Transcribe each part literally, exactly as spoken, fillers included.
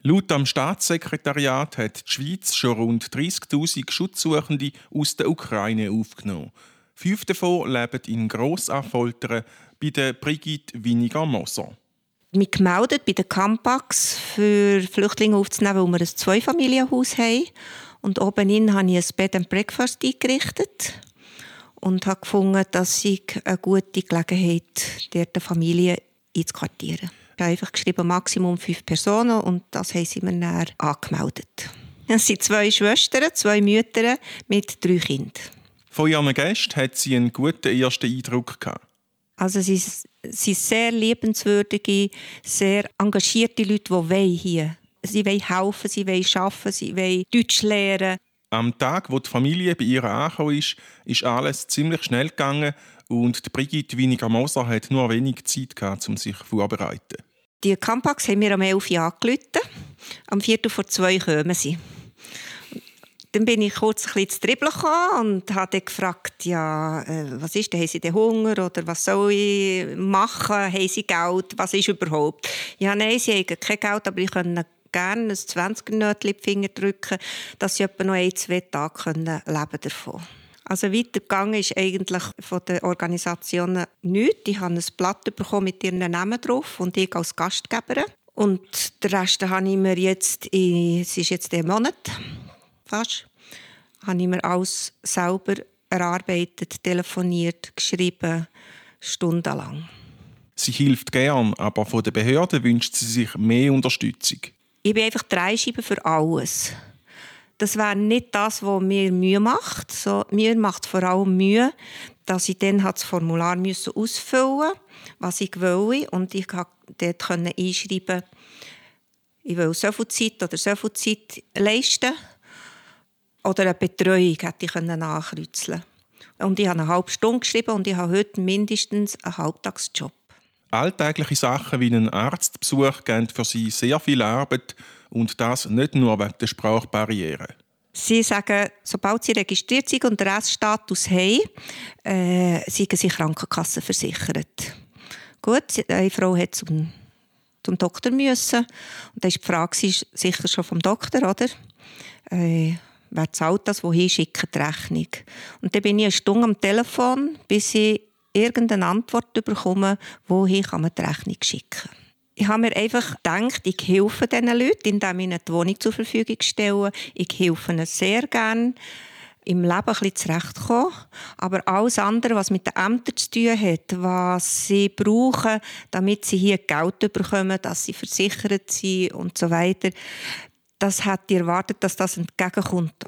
Laut dem Staatssekretariat hat die Schweiz schon rund dreissigtausend Schutzsuchende aus der Ukraine aufgenommen. Fünf davon leben in Grossaffoltern bei der Brigitte Winiger-Moser. Mich gemeldet bei der Campax für Flüchtlinge aufzunehmen, weil wir ein Zweifamilienhaus haben. Und obenin habe ich ein Bed and Breakfast eingerichtet und habe gefunden, dass ich eine gute Gelegenheit dort eine Familie einzuquartieren. Ich habe einfach geschrieben, Maximum fünf Personen, und das haben sie mir dann angemeldet. Es sind zwei Schwestern, zwei Mütter mit drei Kindern. Von ihren Gästen hat sie einen guten ersten Eindruck gehabt. Also sie sind sehr liebenswürdige, sehr engagierte Leute, die hier wollen. Sie wollen helfen, sie wollen arbeiten, sie wollen Deutsch lernen. Am Tag, wo die Familie bei ihr angekommen ist, ist alles ziemlich schnell gegangen und die Brigitte Winiger-Moser hat nur wenig Zeit gehabt, um sich vorzubereiten. Die Campax haben wir am elf Uhr angerufen. Am Viertel vor zwei kommen sie. Dann bin ich kurz ein bisschen zu dribbeln gekommen und habe gefragt, ja, äh, was ist denn? Haben Sie den Hunger oder was soll ich machen? Haben Sie Geld? Was ist überhaupt? Ja, nein, Sie haben kein Geld, aber ich könnte gerne ein zwanziger-Nötchen in die Finger drücken, dass Sie etwa noch ein, zwei Tage können leben davon. Also weitergegangen ist eigentlich von den Organisationen nichts. Ich habe ein Blatt bekommen mit ihren Namen drauf und ich als Gastgeberin. Und den Rest habe ich mir jetzt, in, es ist jetzt ein Monat fast, habe ich mir alles selber erarbeitet, telefoniert, geschrieben, stundenlang. Sie hilft gern, aber von den Behörden wünscht sie sich mehr Unterstützung. Ich bin einfach Dreischeibe für alles. Das wäre nicht das, was mir Mühe macht. So, mir macht vor allem Mühe, dass ich dann das Formular ausfüllen musste, was ich will. Und ich konnte dort einschreiben, ich will so viel Zeit oder so viel Zeit leisten. Oder eine Betreuung hätte ich nachkreuzeln können. Und ich habe eine halbe Stunde geschrieben und ich habe heute mindestens einen Halbtagsjob. Alltägliche Sachen wie ein Arztbesuch geben für sie sehr viel Arbeit und das nicht nur wegen der Sprachbarriere. Sie sagen, sobald sie registriert sind und den Reststatus haben, äh, sind sie krankenkassenversichert. Gut, eine Frau hat zum, zum Doktor müssen und da ist die Frage sicher schon vom Doktor, oder? Äh, wer zahlt das, wohin schickt die Rechnung? Und dann bin ich eine Stunde am Telefon, bis ich irgendeine Antwort bekomme, wohin kann man die Rechnung schicken. Ich habe mir einfach gedacht, ich helfe diesen Leuten, indem ich ihnen die Wohnung zur Verfügung stelle. Ich helfe ihnen sehr gerne, im Leben ein bisschen zurechtzukommen. Aber alles andere, was mit den Ämtern zu tun hat, was sie brauchen, damit sie hier Geld bekommen, dass sie versichert sind und so weiter, das hätte ich erwartet, dass das entgegenkommt.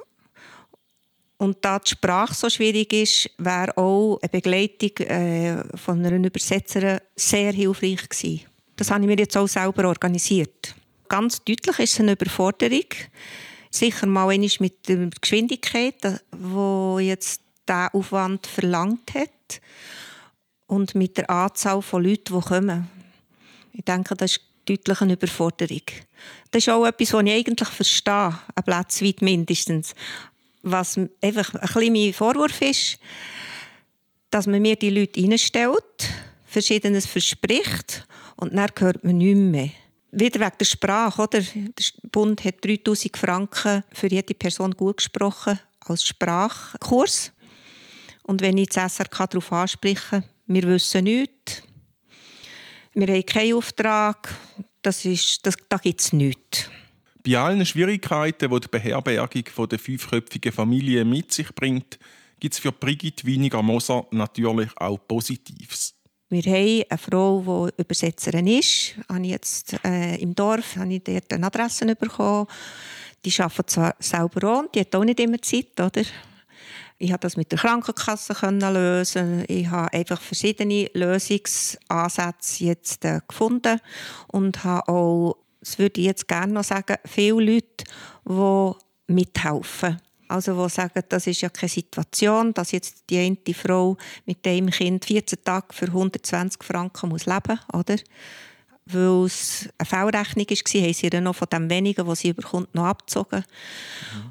Und da die Sprache so schwierig ist, wäre auch eine Begleitung äh, von einer Übersetzerin sehr hilfreich gewesen. Das habe ich mir jetzt auch selber organisiert. Ganz deutlich ist es eine Überforderung. Sicher mal einmal mit der Geschwindigkeit, die jetzt diesen Aufwand verlangt hat. Und mit der Anzahl von Leuten, die kommen. Ich denke, das ist deutlich eine Überforderung. Das ist auch etwas, was ich eigentlich verstehe, ein Platz weit mindestens. Was einfach ein bisschen mein Vorwurf ist, dass man mir die Leute reinstellt, Verschiedenes verspricht und dann hört man nichts mehr. Wieder wegen der Sprache. Oder? Der Bund hat dreitausend Franken für jede Person gut gesprochen als Sprachkurs. Und wenn ich das S R K darauf anspreche, wir wissen nichts, wir haben keinen Auftrag, das ist, das, da gibt es nichts. Bei allen Schwierigkeiten, die die Beherbergung der fünfköpfigen Familie mit sich bringt, gibt es für Brigitte Winiger-Moser natürlich auch Positives. Wir haben eine Frau, die Übersetzerin ist. Habe ich jetzt, äh, im Dorf habe ich dort eine Adresse bekommen. Die arbeitet zwar selber auch, die hat auch nicht immer Zeit. Oder? Ich konnte das mit der Krankenkasse lösen. Ich habe einfach verschiedene Lösungsansätze jetzt, äh, gefunden und habe auch, das würde ich jetzt gerne noch sagen, viele Leute, die mithelfen. Also die sagen, das ist ja keine Situation, dass jetzt die eine Frau mit dem Kind vierzehn Tage für hundertzwanzig Franken muss leben muss. Oder? Weil es eine Fehlrechnung war, haben sie ihr noch von dem wenigen, was sie bekommt, noch abgezogen. Mhm. Und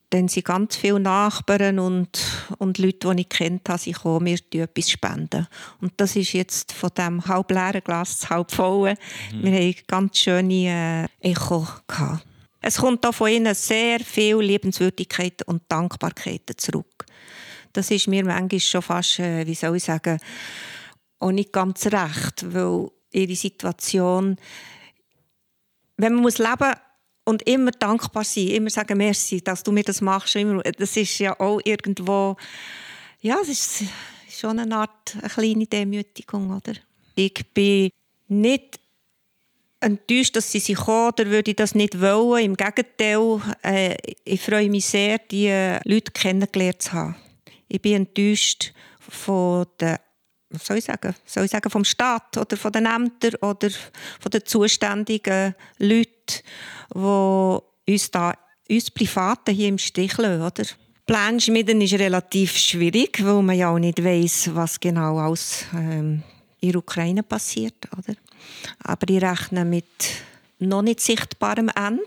dann sind ganz viele Nachbarn und, und Leute, die ich kennt habe, sind gekommen, mir etwas spenden. Und das ist jetzt von dem halb leeren Glas zu halb vollen. Mhm. Wir hatten ganz schöne äh, Echo gehabt. Es kommt da von ihnen sehr viel Liebenswürdigkeit und Dankbarkeiten zurück. Das ist mir manchmal schon fast, äh, wie soll ich sagen, auch nicht ganz recht, weil ihre Situation, wenn man muss leben und immer dankbar sein, immer sagen «Merci, dass du mir das machst», immer, das ist ja auch irgendwo, ja, es ist schon eine Art eine kleine Demütigung, oder? Ich bin nicht enttäuscht, dass sie sich kommen, oder würde ich das nicht wollen. Im Gegenteil, äh, ich freue mich sehr, diese Leute kennengelernt zu haben. Ich bin enttäuscht von den, was soll ich sagen, soll ich sagen, vom Staat oder von den Ämtern oder von den zuständigen Leuten, die uns, da, uns Privaten hier im Stich lassen. Oder? Pläne schmieden ist relativ schwierig, weil man ja auch nicht weiss, was genau alles ähm, in der Ukraine passiert. Oder? Aber ich rechne mit noch nicht sichtbarem Ende.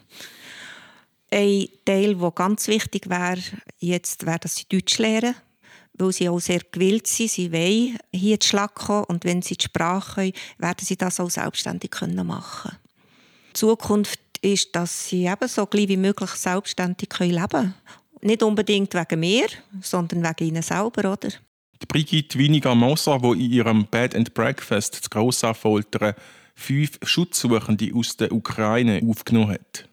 Ein Teil, der ganz wichtig wäre, jetzt wäre, dass sie Deutsch lernen, weil sie auch sehr gewillt sind. Sie wollen hier zu Schlag kommen und wenn sie die Sprache können, werden sie das auch selbstständig machen können. Die Zukunft ist, dass sie eben so gleich wie möglich selbstständig leben können. Nicht unbedingt wegen mir, sondern wegen ihnen selber, oder? Die Brigitte Winiger-Moser, die in ihrem Bed and Breakfast zu Grossaffoltern fünf Schutzsuchende aus der Ukraine aufgenommen hat.